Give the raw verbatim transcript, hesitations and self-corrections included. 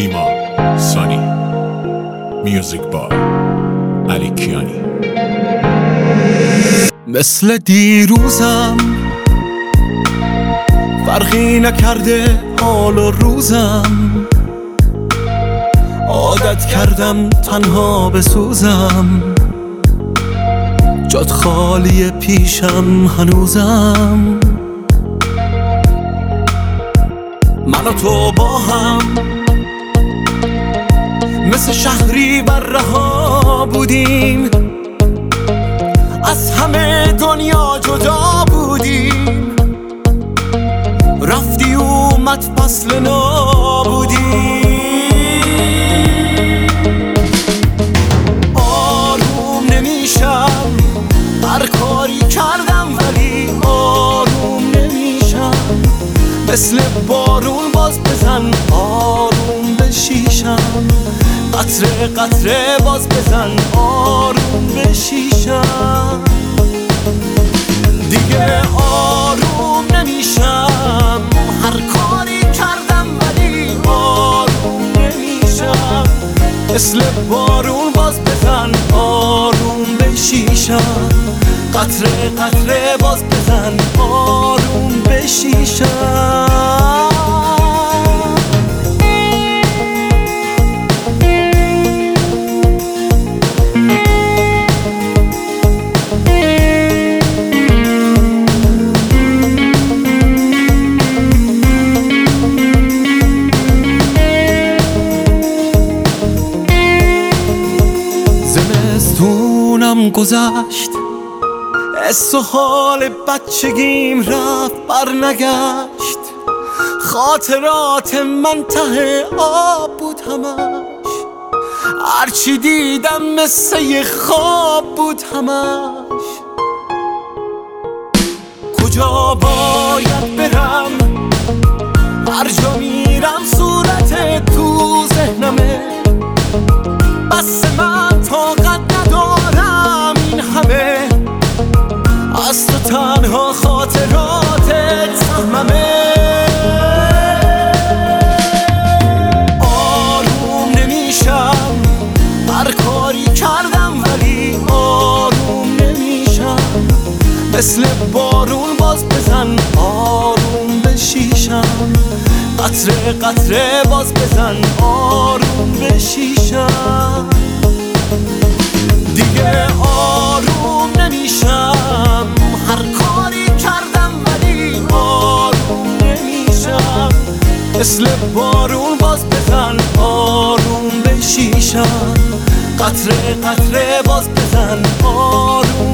ایمان سانی، میوزیک بای علی کیانی. مثل دیروزم فرقی نکرده حال و روزم، عادت کردم تنها بسوزم، جات خالی پیشم هنوزم. من و تو با هم مثل شهری بر رها بودیم، از همه دنیا جدا بودیم، رفتی اومد فصل نابودی. آروم نمیشم، هر کاری کردم ولی آروم نمیشم، مثل بارون باز بزن آروم بشیشم، قطره قطره باز بزن آروم بشیشم. دیگه آروم نمیشم، هر کاری کردم ولی آروم نمیشم، مثل بارون باز بزن آروم بشیشم، قطره قطره باز بزن آروم بشیشم. زمستونم گذشت، حس و حال بچگیم رفت بر نگشت، خاطرات من ته آب بود همش، هرچی دیدم مثل یه خواب بود همش. کجا باید برم، هر جا میرم صورت تو ذهنمه، بس من طاقت ندارم این همه، از تو تنها خاطراتت سهممه. آروم نمیشم، هر کاری کردم ولی آروم نمیشم، مثل بارون باز بزن آروم بشیشم، قطره قطره باز بزن آروم بشیشم. دیگه آروم نمیشم، هر کاری کردم ولی آروم نمیشم، مثل بارون باز بزن آروم بشیشم، قطره قطره باز بزن آروم